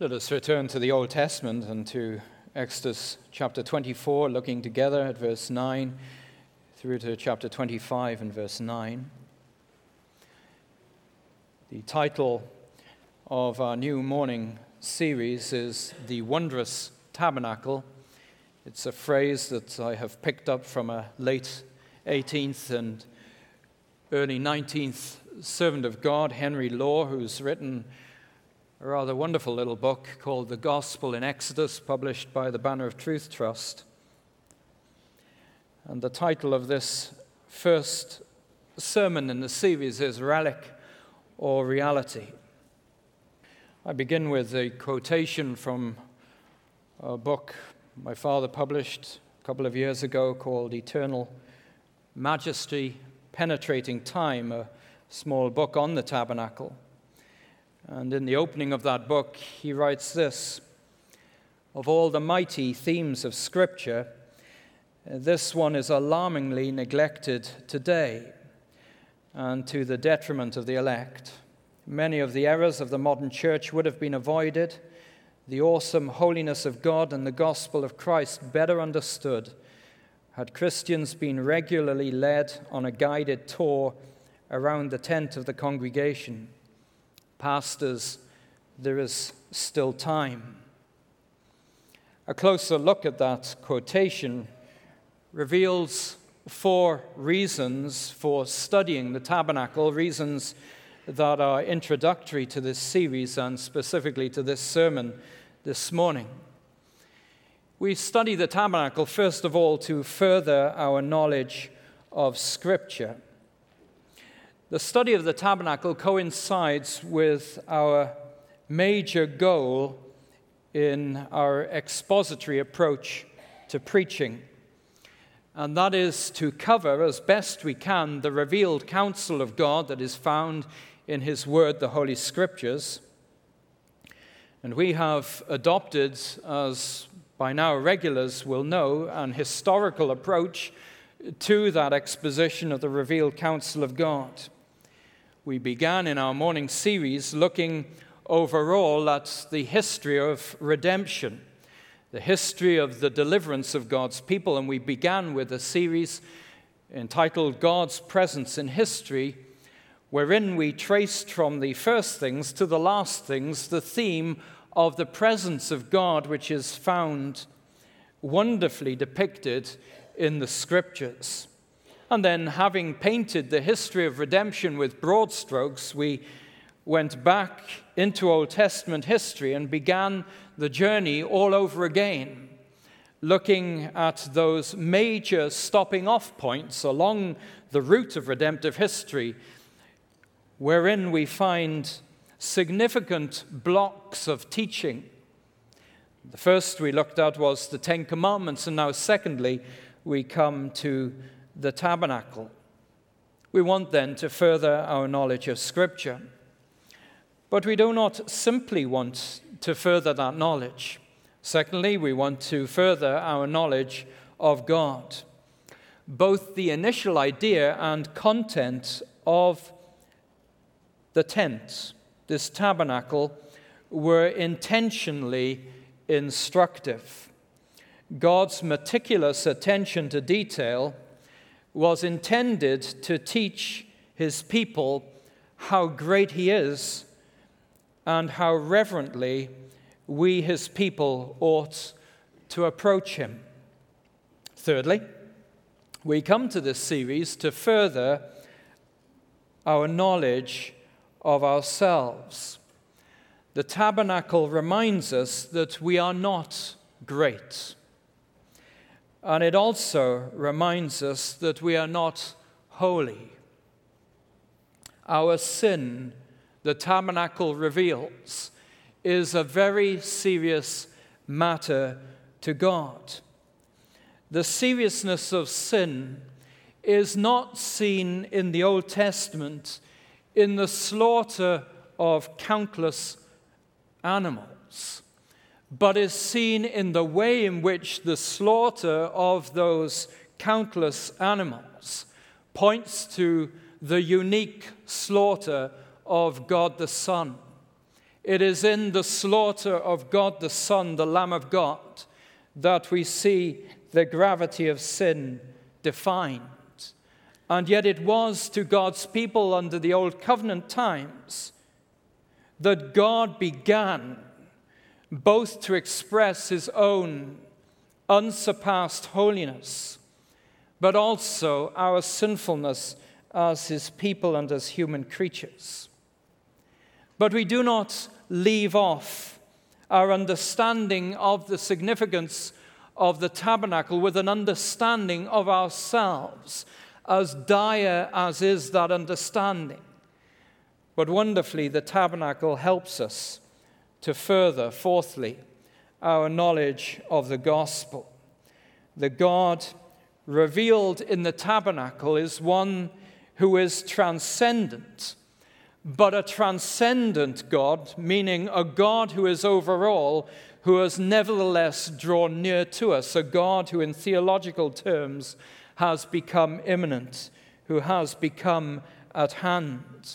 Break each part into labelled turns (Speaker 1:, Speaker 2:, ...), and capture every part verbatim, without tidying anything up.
Speaker 1: Let us return to the Old Testament and to Exodus chapter twenty-four, looking together at verse nine through to chapter twenty-five and verse nine. The title of our new morning series is The Wondrous Tabernacle. It's a phrase that I have picked up from a late eighteenth and early nineteenth servant of God, Henry Law, who's written a rather wonderful little book called The Gospel in Exodus, published by the Banner of Truth Trust. And the title of this first sermon in the series is Relic or Reality. I begin with a quotation from a book my father published a couple of years ago called Eternal Majesty, Penetrating Time, a small book on the tabernacle. And in the opening of that book, he writes this: "Of all the mighty themes of Scripture, this one is alarmingly neglected today, and to the detriment of the elect. Many of the errors of the modern church would have been avoided, the awesome holiness of God and the gospel of Christ better understood, had Christians been regularly led on a guided tour around the tent of the congregation. Pastors, there is still time." A closer look at that quotation reveals four reasons for studying the tabernacle, reasons that are introductory to this series and specifically to this sermon this morning. We study the tabernacle, first of all, to further our knowledge of Scripture. The study of the tabernacle coincides with our major goal in our expository approach to preaching, and that is to cover as best we can the revealed counsel of God that is found in His Word, the Holy Scriptures. And we have adopted, as by now regulars will know, an historical approach to that exposition of the revealed counsel of God. We began in our morning series looking overall at the history of redemption, the history of the deliverance of God's people, and we began with a series entitled God's Presence in History, wherein we traced from the first things to the last things the theme of the presence of God, which is found wonderfully depicted in the Scriptures. And then, having painted the history of redemption with broad strokes, we went back into Old Testament history and began the journey all over again, looking at those major stopping off points along the route of redemptive history, wherein we find significant blocks of teaching. The first we looked at was the Ten Commandments, and now secondly, we come to the tabernacle. We want then to further our knowledge of Scripture. But we do not simply want to further that knowledge. Secondly, we want to further our knowledge of God. Both the initial idea and content of the tent, this tabernacle, were intentionally instructive. God's meticulous attention to detail was intended to teach His people how great He is and how reverently we, His people, ought to approach Him. Thirdly, we come to this series to further our knowledge of ourselves. The tabernacle reminds us that we are not great. And it also reminds us that we are not holy. Our sin, the tabernacle reveals, is a very serious matter to God. The seriousness of sin is not seen in the Old Testament in the slaughter of countless animals, but is seen in the way in which the slaughter of those countless animals points to the unique slaughter of God the Son. It is in the slaughter of God the Son, the Lamb of God, that we see the gravity of sin defined. And yet it was to God's people under the Old Covenant times that God began both to express his own unsurpassed holiness, but also our sinfulness as his people and as human creatures. But we do not leave off our understanding of the significance of the tabernacle with an understanding of ourselves, as dire as is that understanding. But wonderfully, the tabernacle helps us to further, fourthly, our knowledge of the gospel. The God revealed in the tabernacle is one who is transcendent, but a transcendent God, meaning a God who is over all, who has nevertheless drawn near to us, a God who in theological terms has become immanent, who has become at hand.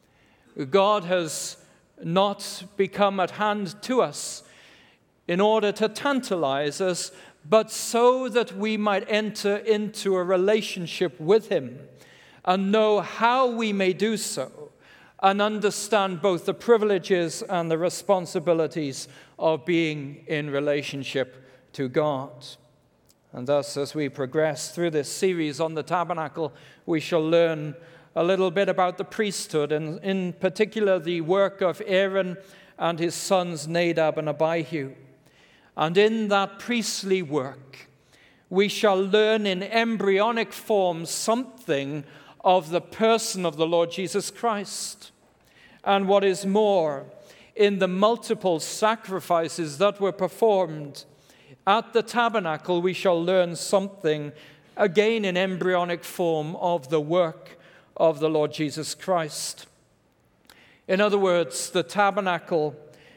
Speaker 1: God has not become at hand to us in order to tantalize us, but so that we might enter into a relationship with him and know how we may do so and understand both the privileges and the responsibilities of being in relationship to God. And thus, as we progress through this series on the tabernacle, we shall learn a little bit about the priesthood, and in particular the work of Aaron and his sons Nadab and Abihu. And in that priestly work, we shall learn in embryonic form something of the person of the Lord Jesus Christ. And what is more, in the multiple sacrifices that were performed at the tabernacle, we shall learn something, again in embryonic form, of the work of the Lord Jesus Christ. In other words, the tabernacle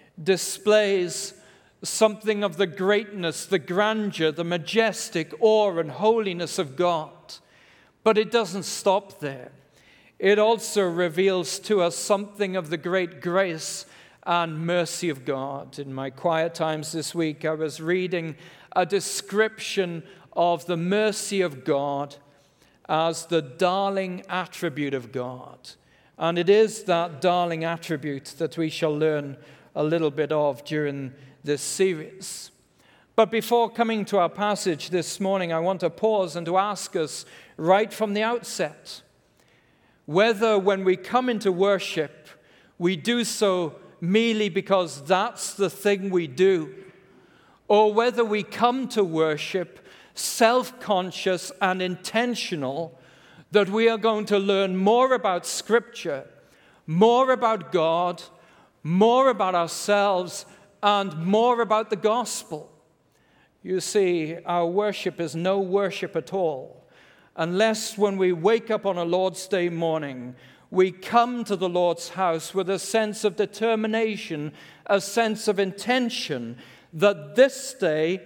Speaker 1: displays something of the greatness, the grandeur, the majestic awe and holiness of God. But it doesn't stop there. It also reveals to us something of the great grace and mercy of God. In my quiet times this week, I was reading a description of the mercy of God as the darling attribute of God. And it is that darling attribute that we shall learn a little bit of during this series. But before coming to our passage this morning, I want to pause and to ask us right from the outset whether when we come into worship, we do so merely because that's the thing we do, or whether we come to worship self-conscious and intentional that we are going to learn more about Scripture, more about God, more about ourselves, and more about the gospel. You see, our worship is no worship at all unless when we wake up on a Lord's Day morning, we come to the Lord's house with a sense of determination, a sense of intention that this day,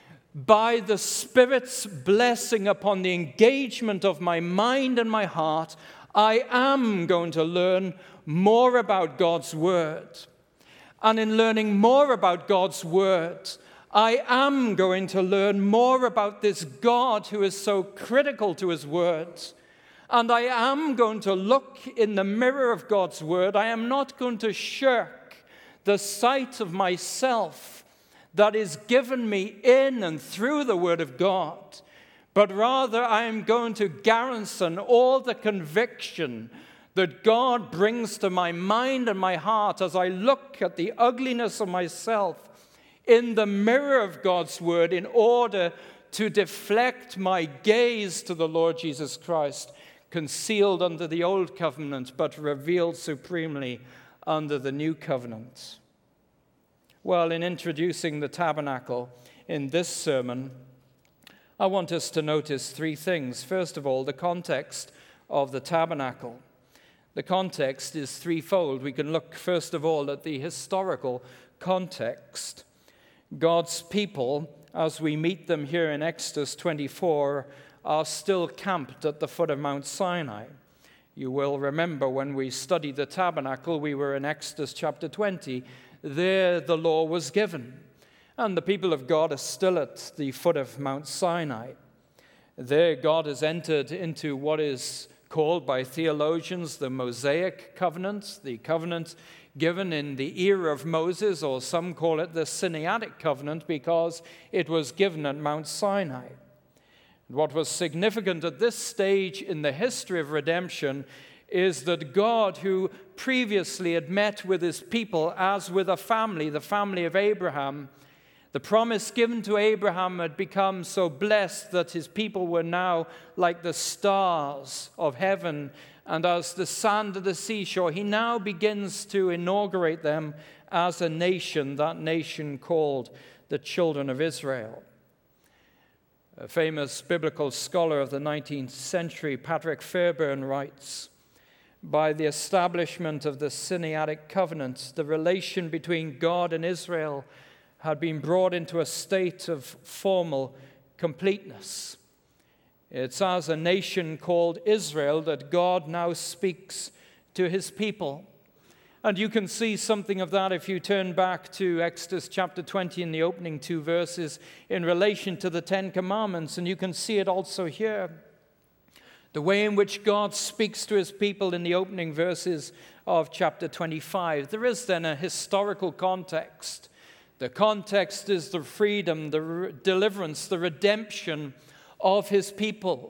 Speaker 1: by the Spirit's blessing upon the engagement of my mind and my heart, I am going to learn more about God's Word. And in learning more about God's Word, I am going to learn more about this God who is so critical to his Word. And I am going to look in the mirror of God's Word. I am not going to shirk the sight of myself that is given me in and through the Word of God, but rather I am going to garrison all the conviction that God brings to my mind and my heart as I look at the ugliness of myself in the mirror of God's Word in order to deflect my gaze to the Lord Jesus Christ, concealed under the old covenant but revealed supremely under the new covenant. Well, in introducing the tabernacle in this sermon, I want us to notice three things. First of all, the context of the tabernacle. The context is threefold. We can look, first of all, at the historical context. God's people, as we meet them here in Exodus twenty-four, are still camped at the foot of Mount Sinai. You will remember when we studied the tabernacle, we were in Exodus chapter twenty. There the law was given, and the people of God are still at the foot of Mount Sinai. There God has entered into what is called by theologians the Mosaic covenant, the covenant given in the era of Moses, or some call it the Sinaitic covenant because it was given at Mount Sinai. What was significant at this stage in the history of redemption is that God, who previously had met with his people as with a family, the family of Abraham, the promise given to Abraham had become so blessed that his people were now like the stars of heaven and as the sand of the seashore. He now begins to inaugurate them as a nation, that nation called the children of Israel. A famous biblical scholar of the nineteenth century, Patrick Fairbairn, writes, "By the establishment of the Sinaitic covenant, the relation between God and Israel had been brought into a state of formal completeness. It's as a nation called Israel that God now speaks to his people." And you can see something of that if you turn back to Exodus chapter twenty in the opening two verses in relation to the Ten Commandments, and you can see it also here. The way in which God speaks to his people in the opening verses of chapter twenty-five. There is then a historical context. The context is the freedom, the re- deliverance, the redemption of his people.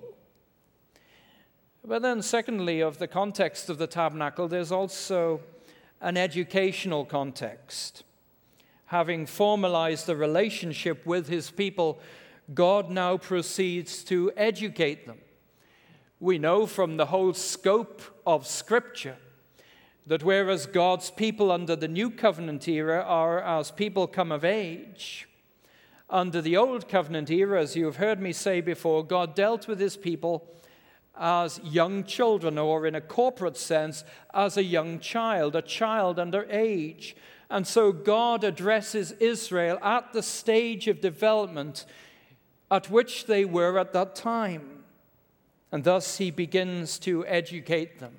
Speaker 1: But then secondly, of the context of the tabernacle, there's also an educational context. Having formalized the relationship with his people, God now proceeds to educate them. We know from the whole scope of Scripture that whereas God's people under the New Covenant era are as people come of age, under the Old Covenant era, as you have heard me say before, God dealt with his people as young children, or in a corporate sense, as a young child, a child under age. And so God addresses Israel at the stage of development at which they were at that time. And thus he begins to educate them.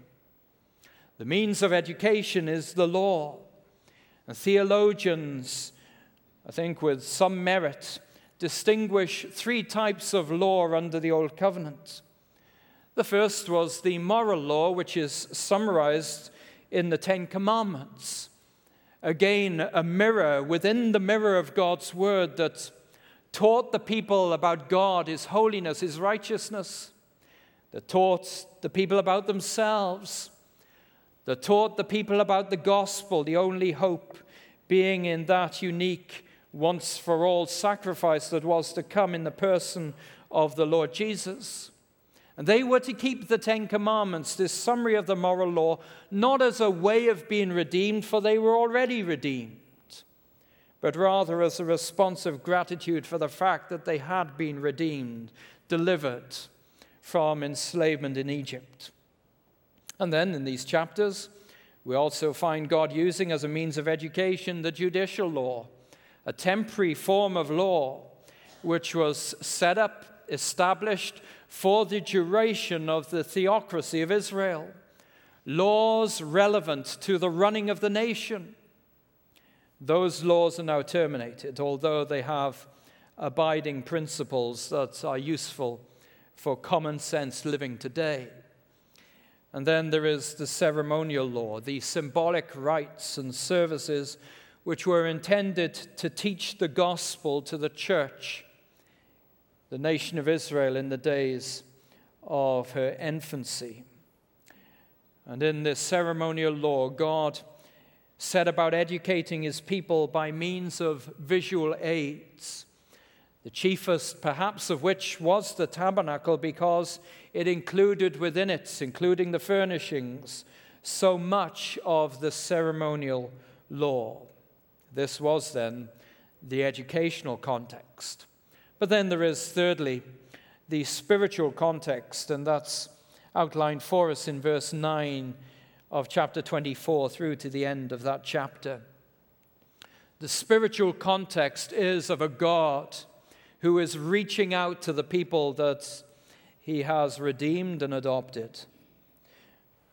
Speaker 1: The means of education is the law. And theologians, I think with some merit, distinguish three types of law under the Old Covenant. The first was the moral law, which is summarized in the Ten Commandments. Again, a mirror within the mirror of God's word that taught the people about God, his holiness, his righteousness, that taught the people about themselves, that taught the people about the gospel, the only hope being in that unique once-for-all sacrifice that was to come in the person of the Lord Jesus. And they were to keep the Ten Commandments, this summary of the moral law, not as a way of being redeemed, for they were already redeemed, but rather as a response of gratitude for the fact that they had been redeemed, delivered from enslavement in Egypt. And then in these chapters, we also find God using as a means of education the judicial law, a temporary form of law which was set up, established for the duration of the theocracy of Israel. Laws relevant to the running of the nation. Those laws are now terminated, although they have abiding principles that are useful for common sense living today. And then there is the ceremonial law, the symbolic rites and services which were intended to teach the gospel to the church, the nation of Israel in the days of her infancy. And in this ceremonial law, God set about educating his people by means of visual aids, the chiefest perhaps of which was the tabernacle, because it included within it, including the furnishings, so much of the ceremonial law. This was then the educational context. But then there is, thirdly, the spiritual context, and that's outlined for us in verse nine of chapter twenty-four through to the end of that chapter. The spiritual context is of a God who is reaching out to the people that he has redeemed and adopted.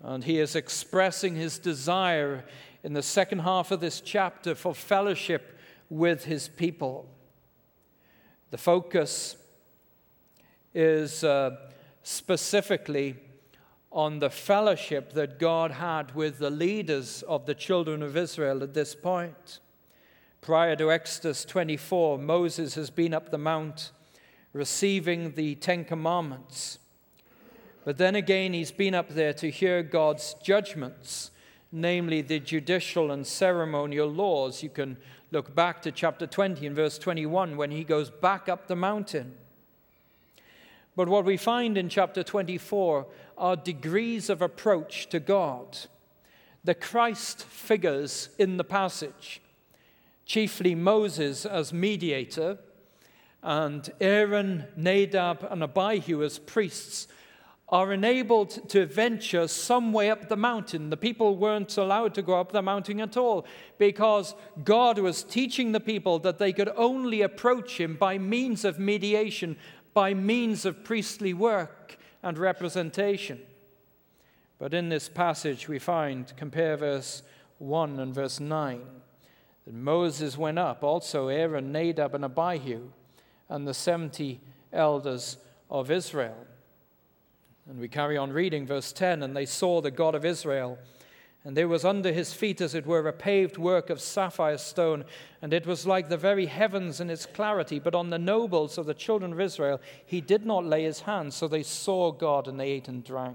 Speaker 1: And he is expressing his desire in the second half of this chapter for fellowship with his people. The focus is uh, specifically on the fellowship that God had with the leaders of the children of Israel at this point. Prior to Exodus twenty-four, Moses has been up the mount receiving the Ten Commandments. But then again, he's been up there to hear God's judgments, namely the judicial and ceremonial laws. You can look back to chapter twenty and verse twenty-one when he goes back up the mountain. But what we find in chapter twenty-four are degrees of approach to God. The Christ figures in the passage, chiefly Moses as mediator, and Aaron, Nadab, and Abihu as priests, are enabled to venture some way up the mountain. The people weren't allowed to go up the mountain at all because God was teaching the people that they could only approach him by means of mediation, by means of priestly work and representation. But in this passage we find, compare verse one and verse nine, that Moses went up, also Aaron, Nadab, and Abihu, and the seventy elders of Israel. And we carry on reading verse ten, and they saw the God of Israel, and there was under his feet, as it were, a paved work of sapphire stone, and it was like the very heavens in its clarity. But on the nobles of the children of Israel he did not lay his hand, so they saw God, and they ate and drank.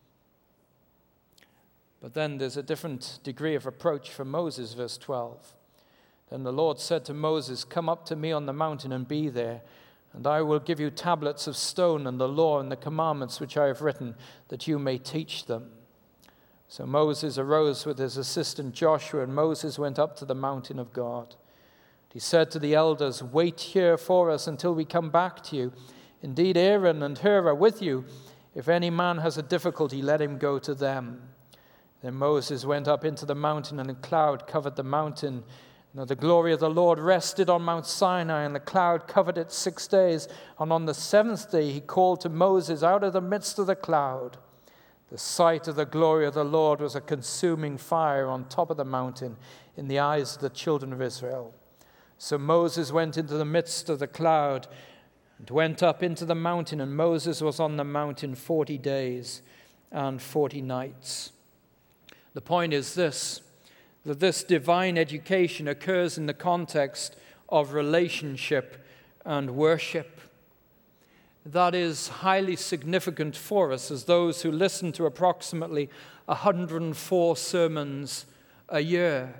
Speaker 1: But then there's a different degree of approach for Moses, verse twelve. Then the Lord said to Moses, "Come up to me on the mountain and be there, and I will give you tablets of stone and the law and the commandments which I have written, that you may teach them." So Moses arose with his assistant Joshua, and Moses went up to the mountain of God. He said to the elders, "Wait here for us until we come back to you. Indeed, Aaron and Hur are with you. If any man has a difficulty, let him go to them." Then Moses went up into the mountain, and a cloud covered the mountain. Now the glory of the Lord rested on Mount Sinai, and the cloud covered it six days. And on the seventh day he called to Moses out of the midst of the cloud. The sight of the glory of the Lord was a consuming fire on top of the mountain in the eyes of the children of Israel. So Moses went into the midst of the cloud and went up into the mountain, and Moses was on the mountain forty days and forty nights. The point is this, that this divine education occurs in the context of relationship and worship. That is highly significant for us as those who listen to approximately one hundred four sermons a year.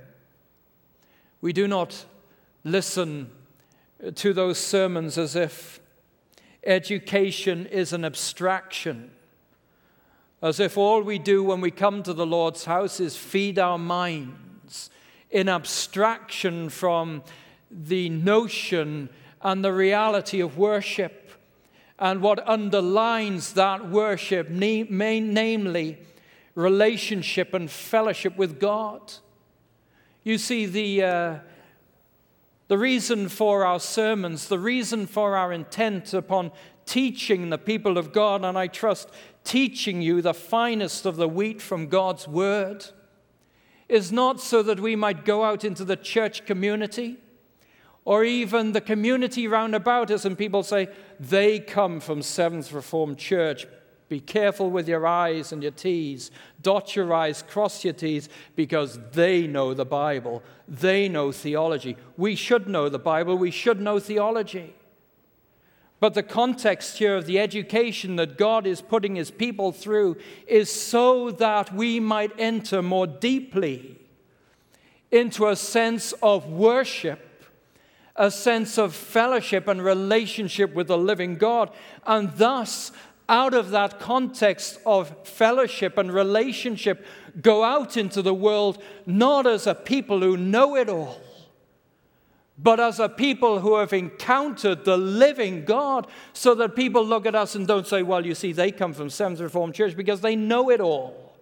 Speaker 1: We do not listen to those sermons as if education is an abstraction, as if all we do when we come to the Lord's house is feed our minds in abstraction from the notion and the reality of worship and what underlines that worship, namely relationship and fellowship with God. You see, the, uh, the reason for our sermons, the reason for our intent upon teaching the people of God, and I trust teaching you the finest of the wheat from God's word, is not so that we might go out into the church community or even the community round about us and people say, they come from Seventh Reformed Church. Be careful with your I's and your T's. Dot your I's, cross your T's, because they know the Bible. They know theology. We should know the Bible. We should know theology. But the context here of the education that God is putting his people through is so that we might enter more deeply into a sense of worship, a sense of fellowship and relationship with the living God. And thus, out of that context of fellowship and relationship, go out into the world not as a people who know it all, but as a people who have encountered the living God, so that people look at us and don't say, well, you see, they come from Seventh Reformed Church, because they know it all.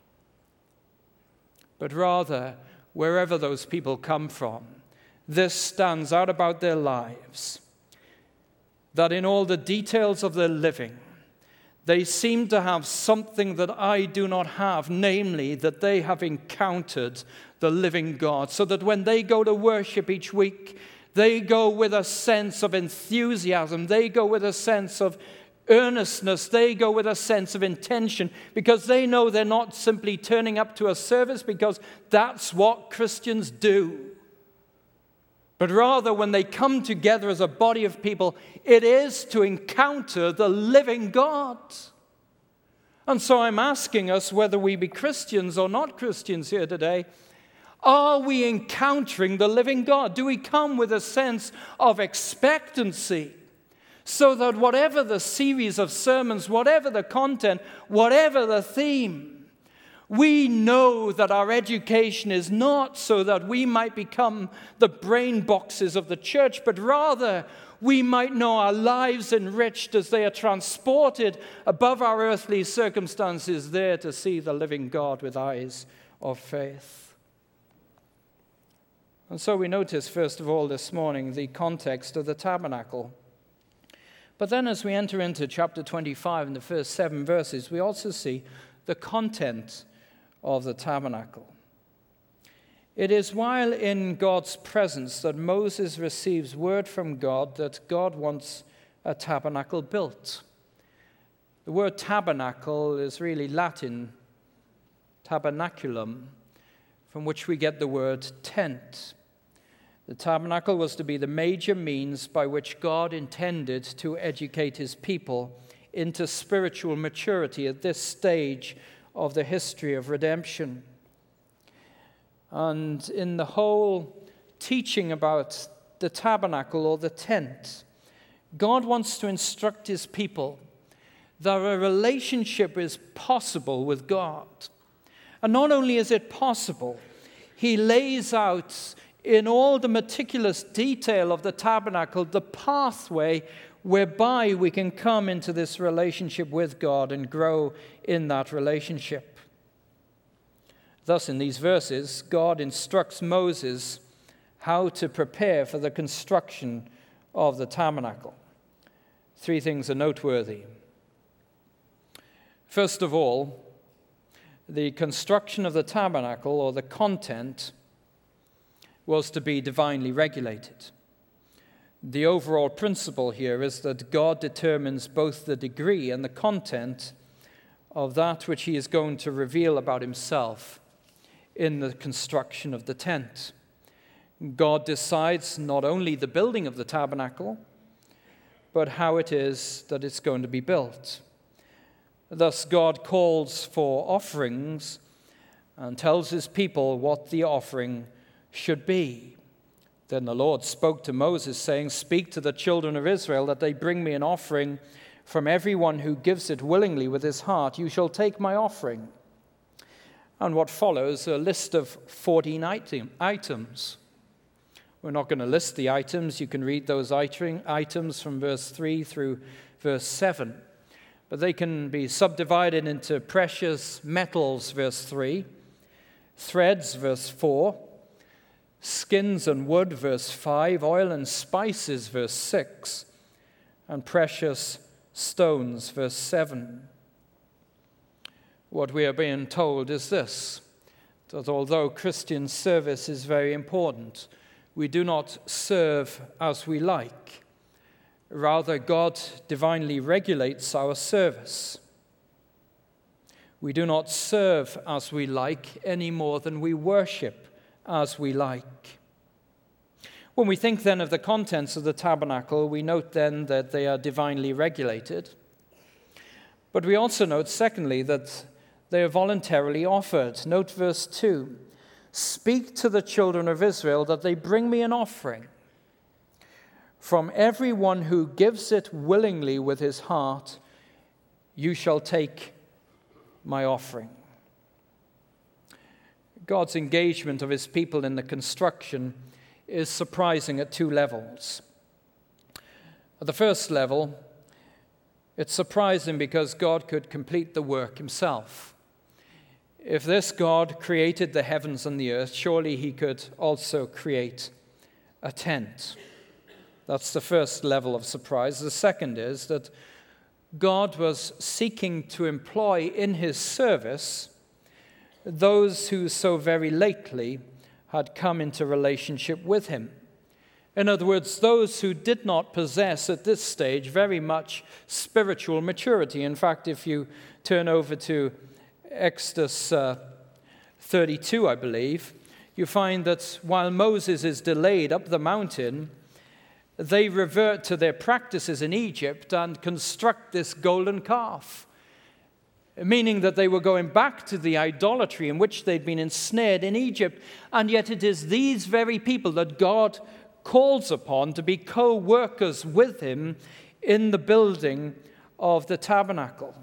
Speaker 1: But rather, wherever those people come from, this stands out about their lives, that in all the details of their living, They seem to have something that I do not have, namely that they have encountered the living God, so that when they go to worship each week, they go with a sense of enthusiasm. They go with a sense of earnestness. They go with a sense of intention, because they know they're not simply turning up to a service because that's what Christians do. But rather, when they come together as a body of people, it is to encounter the living God. And so I'm asking us, whether we be Christians or not Christians here today, are we encountering the living God? Do we come with a sense of expectancy, so that whatever the series of sermons, whatever the content, whatever the theme, we know that our education is not so that we might become the brain boxes of the church, but rather we might know our lives enriched as they are transported above our earthly circumstances, there to see the living God with eyes of faith. And so we notice, first of all, this morning, the context of the tabernacle. But then as we enter into chapter twenty-five, in the first seven verses, we also see the content of the tabernacle. It is while in God's presence that Moses receives word from God that God wants a tabernacle built. The word tabernacle is really Latin, tabernaculum, from which we get the word tent. The tabernacle was to be the major means by which God intended to educate his people into spiritual maturity at this stage of the history of redemption. And in the whole teaching about the tabernacle or the tent, God wants to instruct his people that a relationship is possible with God. And not only is it possible, he lays out in all the meticulous detail of the tabernacle the pathway whereby we can come into this relationship with God and grow in that relationship. Thus, in these verses, God instructs Moses how to prepare for the construction of the tabernacle. Three things are noteworthy. First of all, the construction of the tabernacle, or the content, was to be divinely regulated. The overall principle here is that God determines both the degree and the content of that which he is going to reveal about himself in the construction of the tent. God decides not only the building of the tabernacle, but how it is that it's going to be built. Thus, God calls for offerings and tells his people what the offering should be. Then the Lord spoke to Moses, saying, "Speak to the children of Israel that they bring me an offering from everyone who gives it willingly with his heart. You shall take my offering." And what follows, a list of fourteen item, items. We're not going to list the items. You can read those items from verse three through verse seven. But they can be subdivided into precious metals, verse three, threads, verse four, skins and wood, verse five, oil and spices, verse six, and precious stones, verse seven. What we are being told is this, that although Christian service is very important, we do not serve as we like. Rather, God divinely regulates our service. We do not serve as we like any more than we worship as we like. When we think then of the contents of the tabernacle, we note then that they are divinely regulated. But we also note, secondly, that they are voluntarily offered. Note verse two. "Speak to the children of Israel that they bring me an offering. From everyone who gives it willingly with his heart, you shall take my offering." God's engagement of his people in the construction is surprising at two levels. At the first level, it's surprising because God could complete the work himself. If this God created the heavens and the earth, surely he could also create a tent. That's the first level of surprise. The second is that God was seeking to employ in his service those who so very lately had come into relationship with him. In other words, those who did not possess at this stage very much spiritual maturity. In fact, if you turn over to Exodus uh, thirty-two, I believe, you find that while Moses is delayed up the mountain, they revert to their practices in Egypt and construct this golden calf, meaning that they were going back to the idolatry in which they'd been ensnared in Egypt. And yet it is these very people that God calls upon to be co-workers with him in the building of the tabernacle.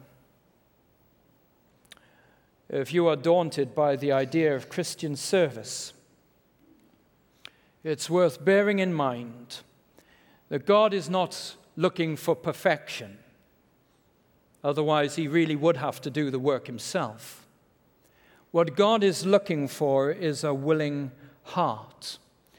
Speaker 1: If you are daunted by the idea of Christian service, it's worth bearing in mind that God is not looking for perfection. Otherwise, he really would have to do the work himself. What God is looking for is a willing heart.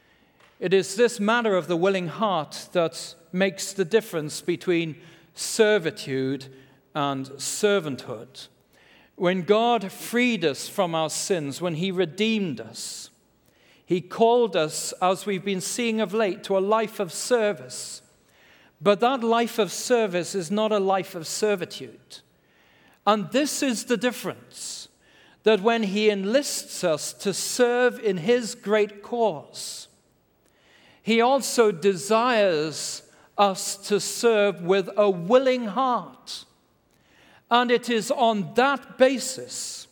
Speaker 1: It is this matter of the willing heart that makes the difference between servitude and servanthood. When God freed us from our sins, when he redeemed us, he called us, as we've been seeing of late, to a life of service. But that life of service is not a life of servitude. And this is the difference, that when he enlists us to serve in his great cause, he also desires us to serve with a willing heart. And it is on that basis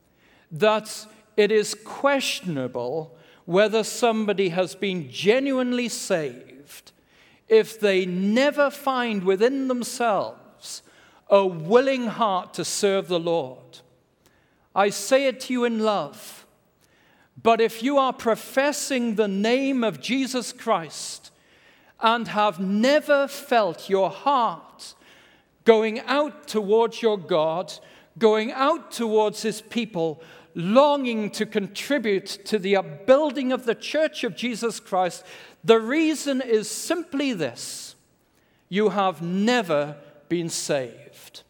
Speaker 1: that it is questionable whether somebody has been genuinely saved if they never find within themselves a willing heart to serve the Lord. I say it to you in love, but if you are professing the name of Jesus Christ and have never felt your heart going out towards your God, going out towards his people, longing to contribute to the upbuilding of the church of Jesus Christ, the reason is simply this: you have never been saved.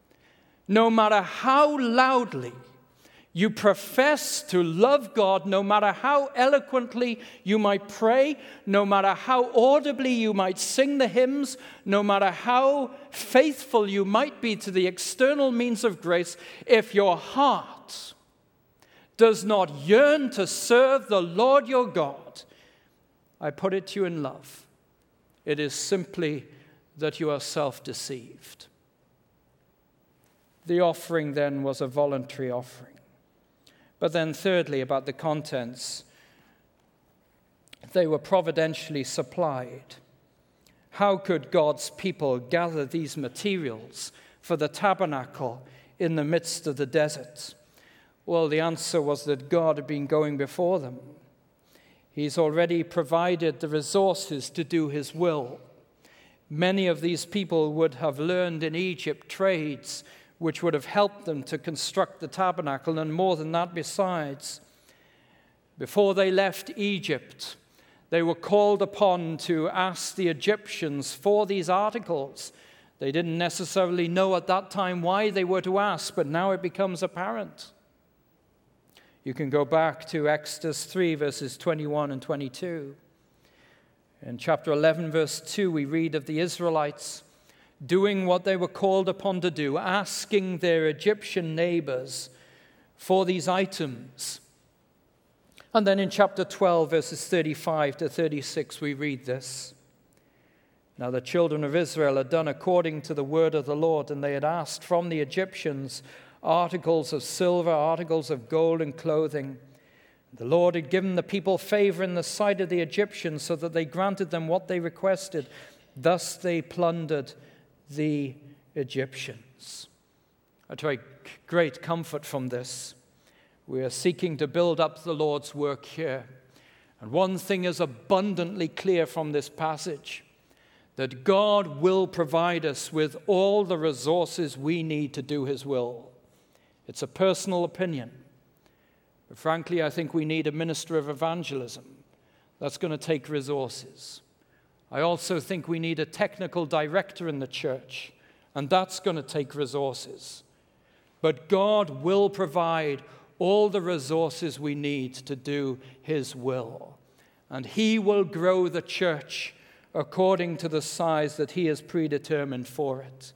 Speaker 1: No matter how loudly you profess to love God, no matter how eloquently you might pray, no matter how audibly you might sing the hymns, no matter how faithful you might be to the external means of grace, if your heart does not yearn to serve the Lord your God, I put it to you in love, it is simply that you are self-deceived. The offering then was a voluntary offering. But then thirdly, about the contents, they were providentially supplied. How could God's people gather these materials for the tabernacle in the midst of the desert? Well, the answer was that God had been going before them. He's already provided the resources to do his will. Many of these people would have learned in Egypt trades which would have helped them to construct the tabernacle, and more than that besides. Before they left Egypt, they were called upon to ask the Egyptians for these articles. They didn't necessarily know at that time why they were to ask, but now it becomes apparent. You can go back to Exodus three, verses twenty-one and twenty-two. In chapter eleven, verse two, we read of the Israelites doing what they were called upon to do, asking their Egyptian neighbors for these items. And then in chapter twelve, verses thirty-five to thirty-six, we read this. Now the children of Israel had done according to the word of the Lord, and they had asked from the Egyptians articles of silver, articles of gold, and clothing. The Lord had given the people favor in the sight of the Egyptians, so that they granted them what they requested. Thus they plundered the Egyptians. I take great comfort from this. We are seeking to build up the Lord's work here. And one thing is abundantly clear from this passage, that God will provide us with all the resources we need to do his will. It's a personal opinion. But frankly, I think we need a minister of evangelism. That's going to take resources. I also think we need a technical director in the church, And that's going to take resources. But God will provide all the resources we need to do his will. And he will grow the church according to the size that he has predetermined for it.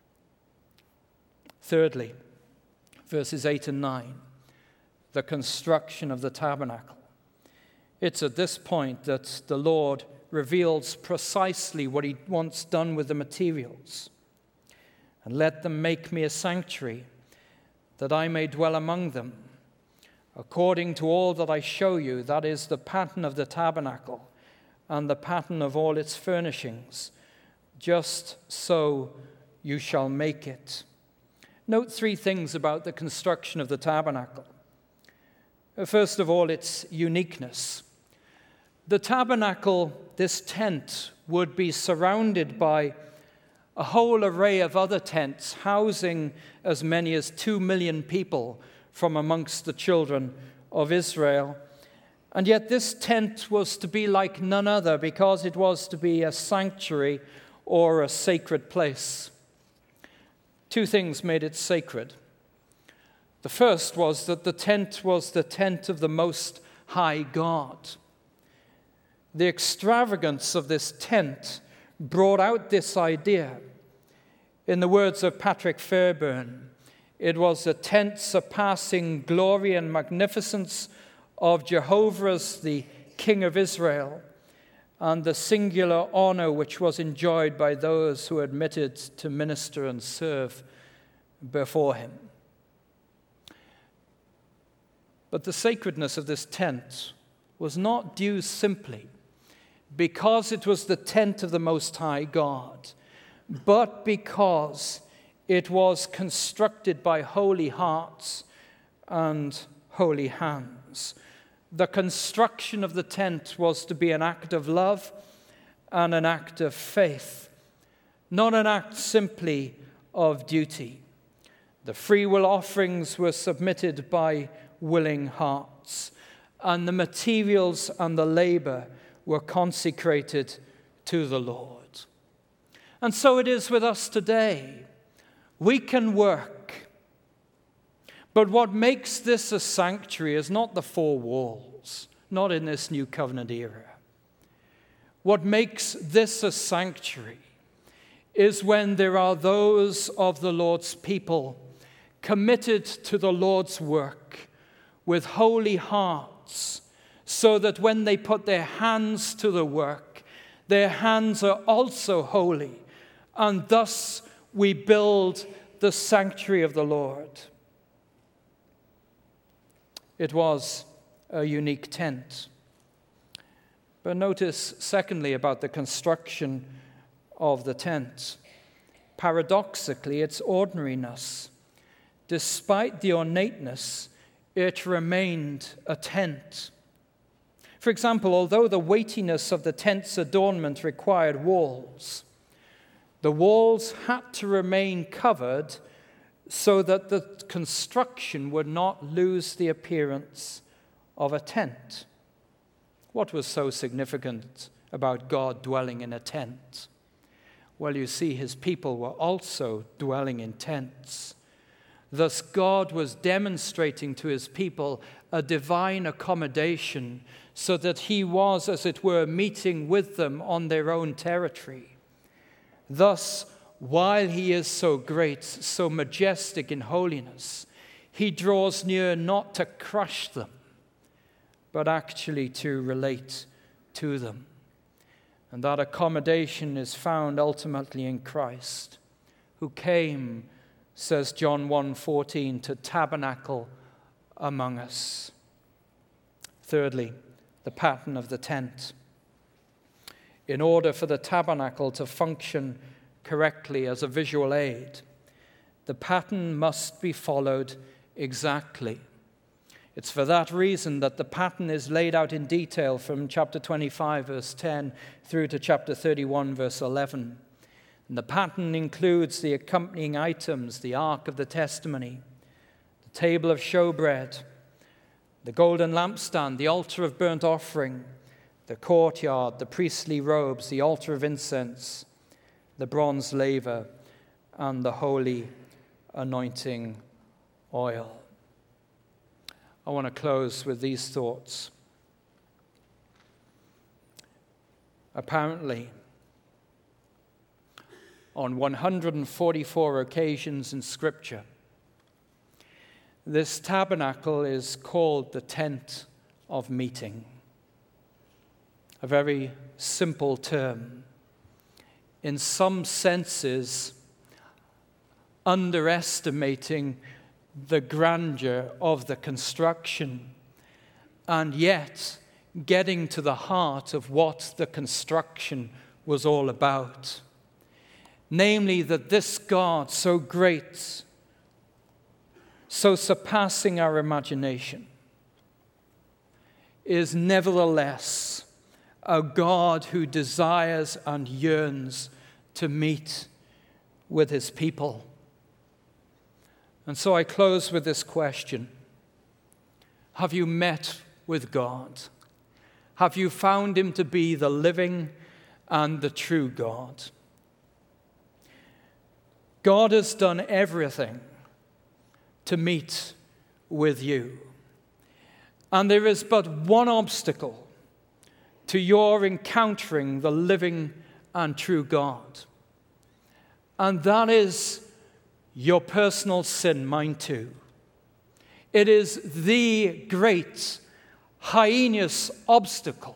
Speaker 1: Thirdly, verses eight and nine, the construction of the tabernacle. It's at this point that the Lord reveals precisely what he wants done with the materials. And let them make me a sanctuary, that I may dwell among them, according to all that I show you, that is the pattern of the tabernacle and the pattern of all its furnishings. Just so you shall make it. Note three things about the construction of the tabernacle. First of all, its uniqueness. The tabernacle, this tent, would be surrounded by a whole array of other tents housing as many as two million people from amongst the children of Israel. And yet this tent was to be like none other because it was to be a sanctuary or a sacred place. Two things made it sacred. The first was that the tent was the tent of the Most High God. The extravagance of this tent brought out this idea. In the words of Patrick Fairbairn, it was a tent surpassing glory and magnificence of Jehovah as the King of Israel, and the singular honor which was enjoyed by those who admitted to minister and serve before him. But the sacredness of this tent was not due simply because it was the tent of the Most High God, but because it was constructed by holy hearts and holy hands. The construction of the tent was to be an act of love and an act of faith, not an act simply of duty. The free will offerings were submitted by willing hearts, and the materials and the labor were consecrated to the Lord. And so it is with us today. We can work, but what makes this a sanctuary is not the four walls, not in this new covenant era. What makes this a sanctuary is when there are those of the Lord's people committed to the Lord's work with holy hearts, so that when they put their hands to the work, their hands are also holy, and thus we build the sanctuary of the Lord. It was a unique tent. But notice, secondly, about the construction of the tent. Paradoxically, its ordinariness. Despite the ornateness, it remained a tent. For example, although the weightiness of the tent's adornment required walls, the walls had to remain covered so that the construction would not lose the appearance of a tent. What was so significant about God dwelling in a tent? Well, you see, his people were also dwelling in tents. Thus, God was demonstrating to his people a divine accommodation so that he was, as it were, meeting with them on their own territory. Thus, while he is so great, so majestic in holiness, he draws near not to crush them, but actually to relate to them. And that accommodation is found ultimately in Christ, who came, says John one fourteen, to tabernacle among us. Thirdly, the pattern of the tent. In order for the tabernacle to function correctly as a visual aid, the pattern must be followed exactly. It's for that reason that the pattern is laid out in detail from chapter twenty-five, verse ten, through to chapter thirty-one, verse eleven. And the pattern includes the accompanying items, the ark of the testimony, the table of showbread, the golden lampstand, the altar of burnt offering, the courtyard, the priestly robes, the altar of incense, the bronze laver, and the holy anointing oil. I want to close with these thoughts. Apparently, on one hundred forty-four occasions in Scripture, this tabernacle is called the tent of meeting. A very simple term, in some senses underestimating the grandeur of the construction, and yet getting to the heart of what the construction was all about. Namely, that this God, so great, so surpassing our imagination, is nevertheless a God who desires and yearns to meet with his people. And so I close with this question. Have you met with God? Have you found him to be the living and the true God? God has done everything to meet with you. And there is but one obstacle to your encountering the living and true God. And that is your personal sin, mine too. It is the great, heinous obstacle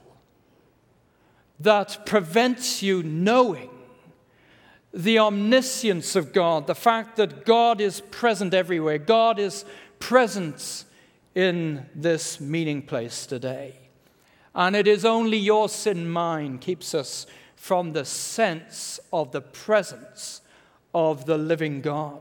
Speaker 1: that prevents you knowing the omniscience of God, the fact that God is present everywhere. God is present in this meeting place today. And it is only your sin, mine, keeps us from the sense of the presence of the living God.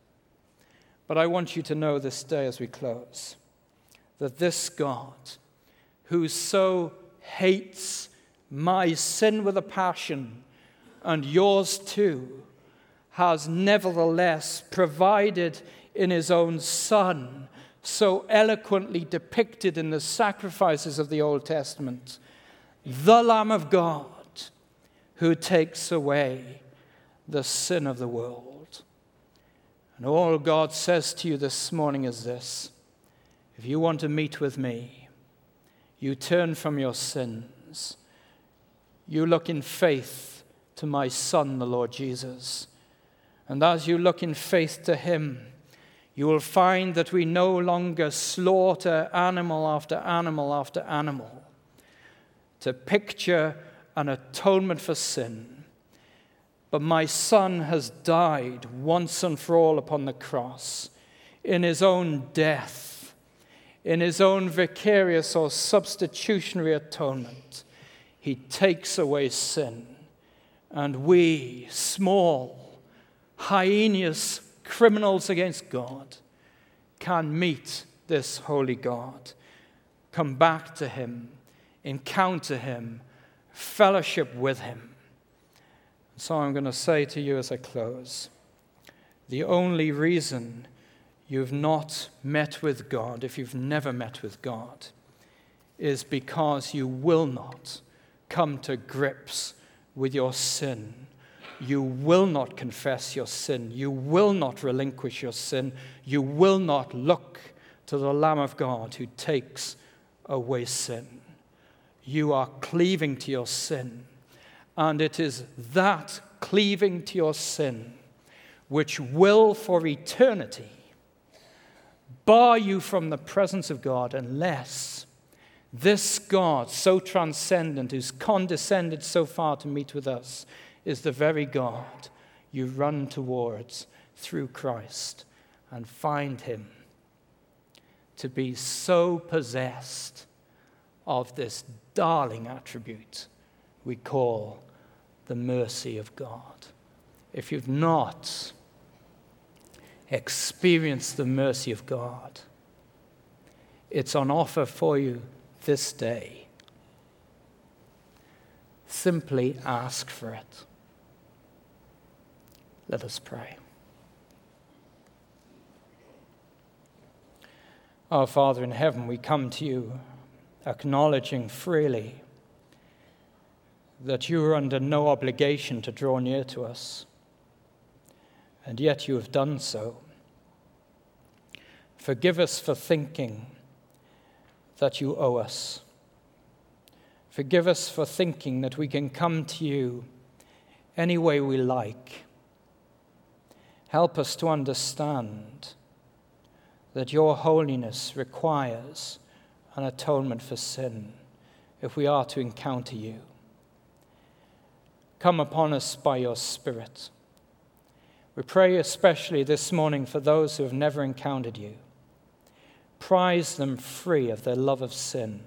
Speaker 1: But I want you to know this day as we close, that this God, who so hates my sin with a passion, and yours too, has nevertheless provided in his own Son, so eloquently depicted in the sacrifices of the Old Testament, the Lamb of God who takes away the sin of the world. And all God says to you this morning is this: if you want to meet with me, you turn from your sins, you look in faith to my Son, the Lord Jesus. And as you look in faith to him, you will find that we no longer slaughter animal after animal after animal to picture an atonement for sin. But my Son has died once and for all upon the cross in his own death, in his own vicarious or substitutionary atonement. He takes away sin. And we, small, heinous criminals against God, can meet this holy God, come back to him, encounter him, fellowship with him. So I'm going to say to you as I close, the only reason you've not met with God, if you've never met with God, is because you will not come to grips with your sin. You will not confess your sin. You will not relinquish your sin. You will not look to the Lamb of God who takes away sin. You are cleaving to your sin. And it is that cleaving to your sin which will for eternity bar you from the presence of God unless this God, so transcendent, who's condescended so far to meet with us, is the very God you run towards through Christ and find him to be so possessed of this darling attribute we call the mercy of God. If you've not experienced the mercy of God, it's on offer for you this day. Simply ask for it. Let us pray. Our Father in heaven, we come to you acknowledging freely that you are under no obligation to draw near to us. and yet you have done so. Forgive us for thinking that you owe us. Forgive us for thinking that we can come to you any way we like. Help us to understand that your holiness requires an atonement for sin if we are to encounter you. Come upon us by your Spirit. We pray especially this morning for those who have never encountered you. Prize them free of their love of sin.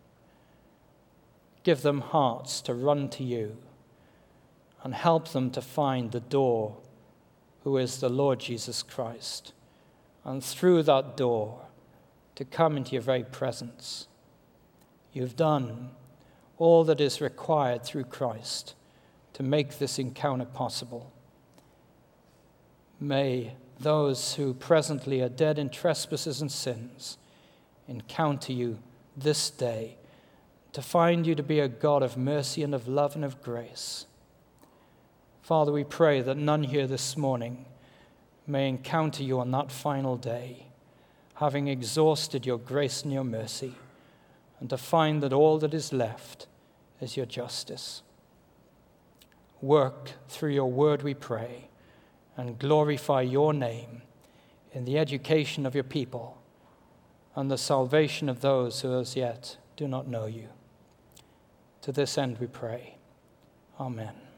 Speaker 1: Give them hearts to run to you and help them to find the door, who is the Lord Jesus Christ, and through that door to come into your very presence. You've done all that is required through Christ to make this encounter possible. May those who presently are dead in trespasses and sins encounter you this day, to find you to be a God of mercy and of love and of grace. Father, we pray that none here this morning may encounter you on that final day, having exhausted your grace and your mercy, and to find that all that is left is your justice. Work through your word, we pray, and glorify your name in the education of your people and the salvation of those who as yet do not know you. To this end we pray. Amen.